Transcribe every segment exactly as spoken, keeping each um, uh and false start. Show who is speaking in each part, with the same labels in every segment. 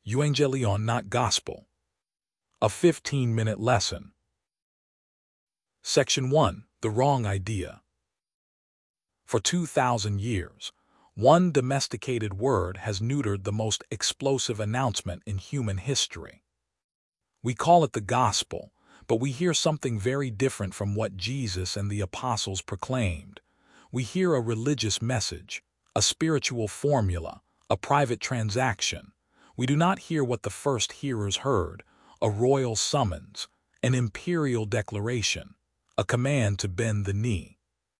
Speaker 1: Evangelion, not Gospel. A fifteen-minute lesson. Section one. The Wrong Idea. For two thousand years, one domesticated word has neutered the most explosive announcement in human history. We call it the gospel, but we hear something very different from what Jesus and the apostles proclaimed. We hear a religious message, a spiritual formula, a private transaction. We do not hear what the first hearers heard, a royal summons, an imperial declaration, a command to bend the knee.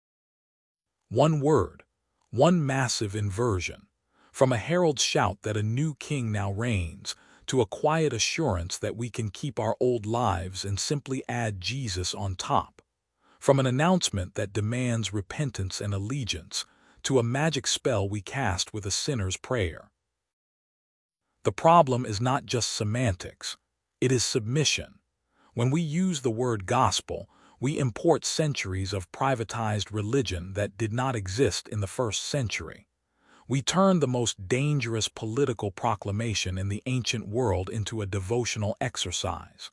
Speaker 1: One word, one massive inversion, from a herald's shout that a new king now reigns, to a quiet assurance that we can keep our old lives and simply add Jesus on top. From an announcement that demands repentance and allegiance, to a magic spell we cast with a sinner's prayer. The problem is not just semantics, it is submission. When we use the word gospel, we import centuries of privatized religion that did not exist in the first century. We turn the most dangerous political proclamation in the ancient world into a devotional exercise.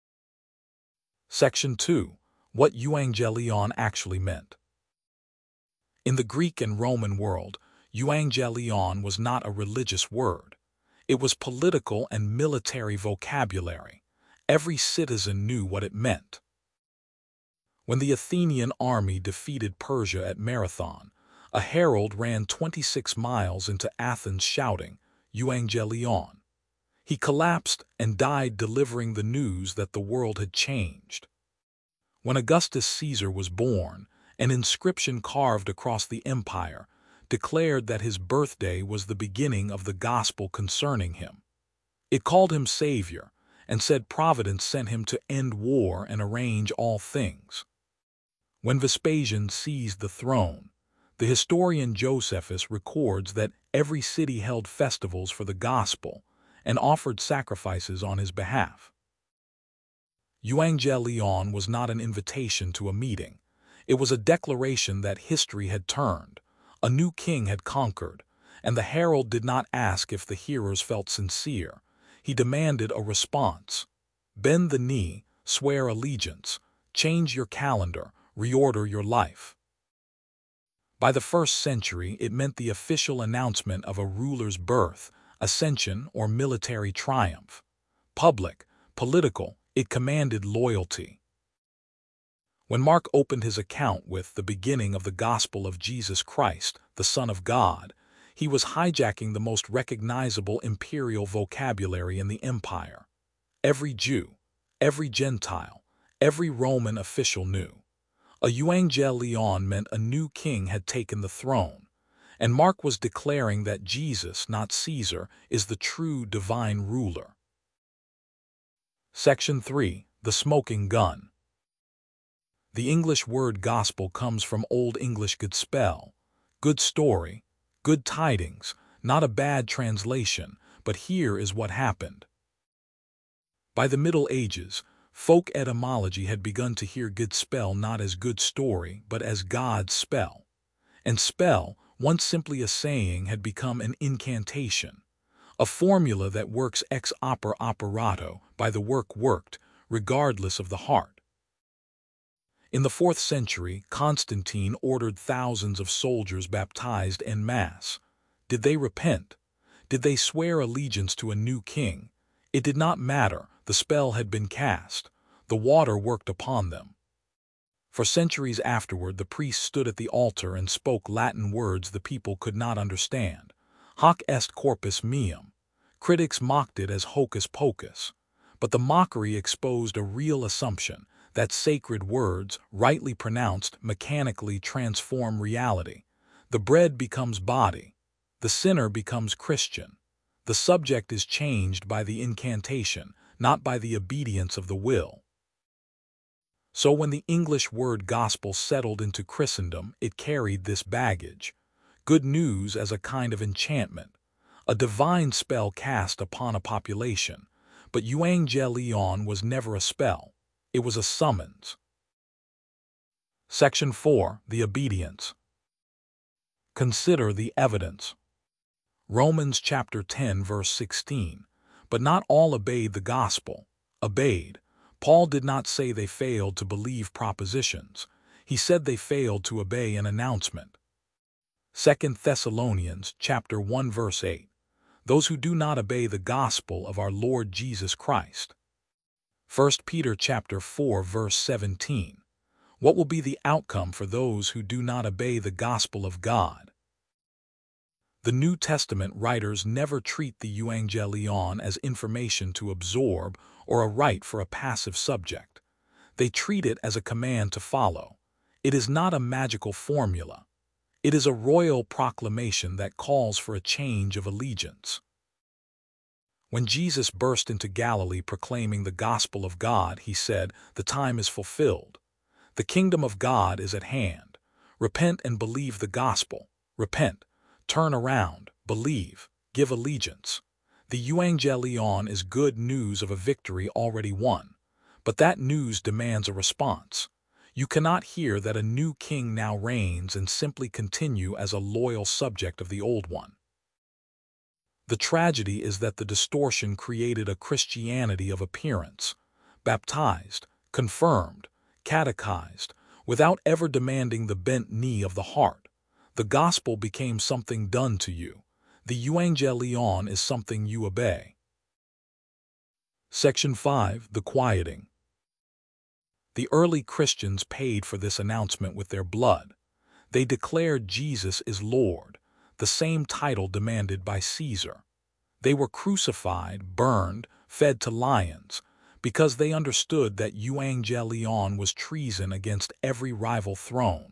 Speaker 1: Section two. What Evangelion actually meant. In the Greek and Roman world, Evangelion was not a religious word. It was political and military vocabulary. Every citizen knew what it meant. When the Athenian army defeated Persia at Marathon, a herald ran twenty-six miles into Athens shouting, Evangelion. He collapsed and died delivering the news that the world had changed. When Augustus Caesar was born, an inscription carved across the empire declared that his birthday was the beginning of the gospel concerning him. It called him Savior and said Providence sent him to end war and arrange all things. When Vespasian seized the throne, the historian Josephus records that every city held festivals for the gospel and offered sacrifices on his behalf. Evangelion was not an invitation to a meeting. It was a declaration that history had turned, a new king had conquered, and the herald did not ask if the hearers felt sincere. He demanded a response. Bend the knee, swear allegiance, change your calendar, reorder your life. By the first century, it meant the official announcement of a ruler's birth, ascension, or military triumph. Public, political, it commanded loyalty. When Mark opened his account with the beginning of the gospel of Jesus Christ, the Son of God, he was hijacking the most recognizable imperial vocabulary in the empire. Every Jew, every Gentile, every Roman official knew. A Evangelion meant a new king had taken the throne, and Mark was declaring that Jesus, not Caesar, is the true divine ruler. Section three. The Smoking Gun. The English word gospel comes from Old English Godspell, good story, good tidings, not a bad translation, but here is what happened. By the Middle Ages, folk etymology had begun to hear Godspell not as good story, but as God's spell. And spell, once simply a saying, had become an incantation, a formula that works ex opere operato, by the work worked, regardless of the heart. In the fourth century, Constantine ordered thousands of soldiers baptized en masse. Did they repent? Did they swear allegiance to a new king? It did not matter. The spell had been cast. The water worked upon them. For centuries afterward, the priests stood at the altar and spoke Latin words the people could not understand. Hoc est corpus meum. Critics mocked it as hocus pocus. But the mockery exposed a real assumption that sacred words, rightly pronounced, mechanically transform reality. The bread becomes body. The sinner becomes Christian. The subject is changed by the incantation, not by the obedience of the will. So when the English word gospel settled into Christendom, it carried this baggage. Good news as a kind of enchantment, a divine spell cast upon a population. But Evangelion was never a spell. It was a summons. Section four. The Obedience. Consider the evidence. Romans chapter ten verse sixteen. But not all obeyed the gospel. Obeyed. Paul did not say they failed to believe propositions. He said they failed to obey an announcement. Second Thessalonians chapter one verse eight. Those who do not obey the gospel of our Lord Jesus Christ. First Peter chapter four verse seventeen. What will be the outcome for those who do not obey the gospel of God? The New Testament writers never treat the Evangelion as information to absorb or a right for a passive subject. They treat it as a command to follow. It is not a magical formula. It is a royal proclamation that calls for a change of allegiance. When Jesus burst into Galilee proclaiming the gospel of God, he said, "The time is fulfilled. The kingdom of God is at hand. Repent and believe the gospel. Repent. Turn around, believe, give allegiance." The Evangelion is good news of a victory already won, but that news demands a response. You cannot hear that a new king now reigns and simply continue as a loyal subject of the old one. The tragedy is that the distortion created a Christianity of appearance, baptized, confirmed, catechized, without ever demanding the bent knee of the heart. The gospel became something done to you. The Evangelion is something you obey. Section five. The Quieting. The early Christians paid for this announcement with their blood. They declared Jesus is Lord, the same title demanded by Caesar. They were crucified, burned, fed to lions, because they understood that Evangelion was treason against every rival throne.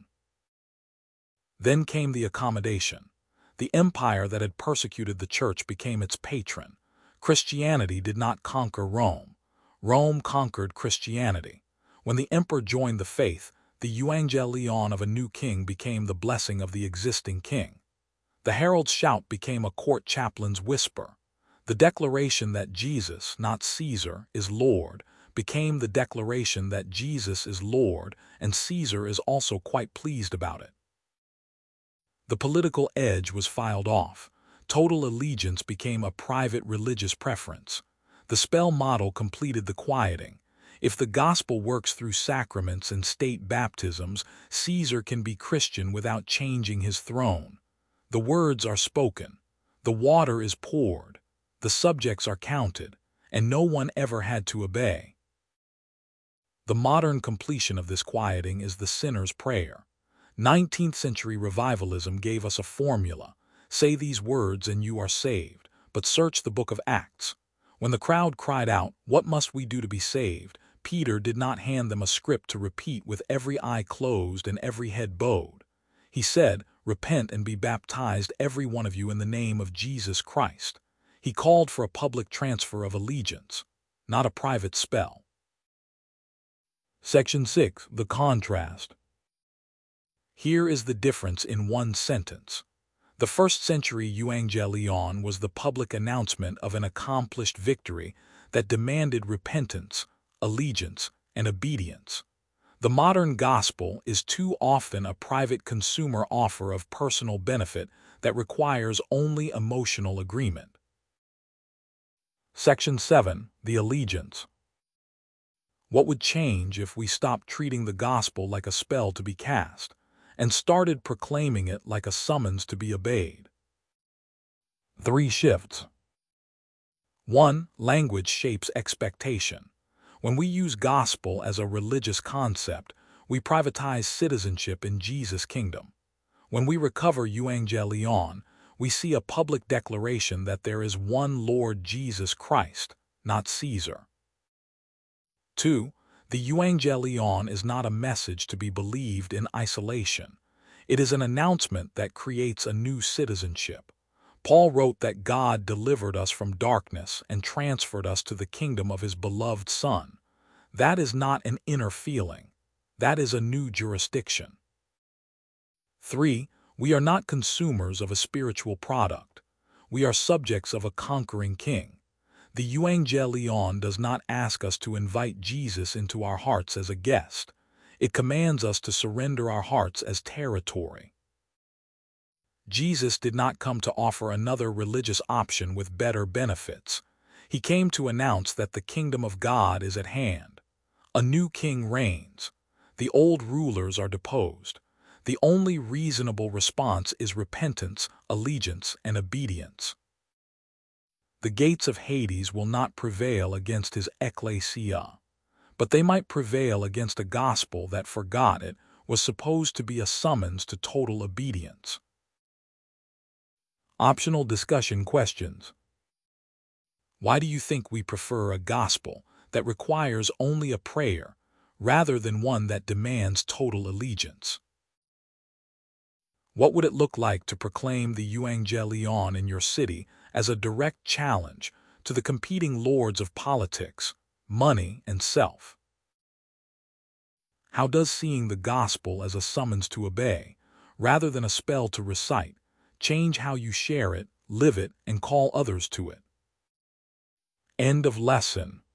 Speaker 1: Then came the accommodation. The empire that had persecuted the church became its patron. Christianity did not conquer Rome. Rome conquered Christianity. When the emperor joined the faith, the Evangelion of a new king became the blessing of the existing king. The herald's shout became a court chaplain's whisper. The declaration that Jesus, not Caesar, is Lord became the declaration that Jesus is Lord, and Caesar is also quite pleased about it. The political edge was filed off. Total allegiance became a private religious preference. The spell model completed the quieting. If the gospel works through sacraments and state baptisms, Caesar can be Christian without changing his throne. The words are spoken. The water is poured. The subjects are counted, and no one ever had to obey. The modern completion of this quieting is the sinner's prayer. nineteenth century revivalism gave us a formula. Say these words and you are saved, but search the book of Acts. When the crowd cried out, "What must we do to be saved?" Peter did not hand them a script to repeat with every eye closed and every head bowed. He said, "Repent and be baptized every one of you in the name of Jesus Christ." He called for a public transfer of allegiance, not a private spell. Section six. The Contrast. Here is the difference in one sentence. The first century Evangelion was the public announcement of an accomplished victory that demanded repentance, allegiance, and obedience. The modern gospel is too often a private consumer offer of personal benefit that requires only emotional agreement. Section seven. The Allegiance. What would change if we stopped treating the gospel like a spell to be cast and started proclaiming it like a summons to be obeyed? Three shifts. One. Language shapes expectation. When we use gospel as a religious concept, we privatize citizenship in Jesus' kingdom. When we recover Evangelion, we see a public declaration that there is one Lord Jesus Christ, not Caesar. Two. The Evangelion is not a message to be believed in isolation. It is an announcement that creates a new citizenship. Paul wrote that God delivered us from darkness and transferred us to the kingdom of his beloved Son. That is not an inner feeling. That is a new jurisdiction. Three. We are not consumers of a spiritual product. We are subjects of a conquering king. The Evangelion does not ask us to invite Jesus into our hearts as a guest. It commands us to surrender our hearts as territory. Jesus did not come to offer another religious option with better benefits. He came to announce that the kingdom of God is at hand. A new king reigns. The old rulers are deposed. The only reasonable response is repentance, allegiance, and obedience. The gates of Hades will not prevail against his ecclesia, but they might prevail against a gospel that forgot it was supposed to be a summons to total obedience. Optional discussion questions. Why do you think we prefer a gospel that requires only a prayer rather than one that demands total allegiance? What would it look like to proclaim the Evangelion in your city as a direct challenge to the competing lords of politics, money, and self? How does seeing the gospel as a summons to obey, rather than a spell to recite, change how you share it, live it, and call others to it? End of lesson.